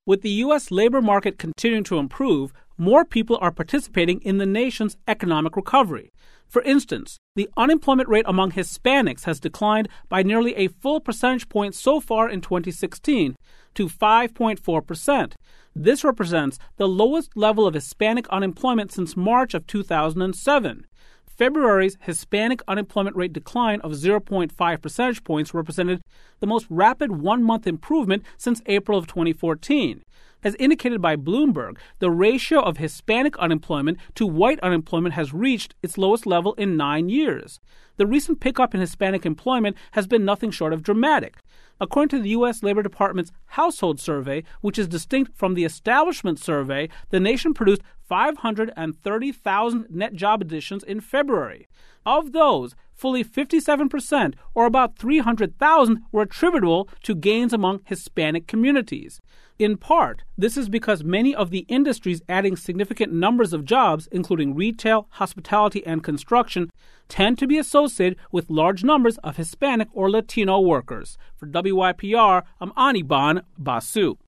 With the U.S. labor market continuing to improve, more people are participating in the nation's economic recovery. For instance, the unemployment rate among Hispanics has declined by nearly a full percentage point so far in 2016 to 5.4%. This represents the lowest level of Hispanic unemployment since March of 2007. February's Hispanic unemployment rate decline of 0.5 percentage points represented the most rapid one-month improvement since April of 2014. As indicated by Bloomberg, the ratio of Hispanic unemployment to white unemployment has reached its lowest level in 9 years. The recent pickup in Hispanic employment has been nothing short of dramatic. According to the U.S. Labor Department's Household Survey, which is distinct from the Establishment Survey, the nation produced 530,000 net job additions in February. Of those, fully 57%, or about 300,000, were attributable to gains among Hispanic communities. In part, this is because many of the industries adding significant numbers of jobs, including retail, hospitality, and construction, tend to be associated with large numbers of Hispanic or Latino workers. For WYPR, I'm Anirban Basu.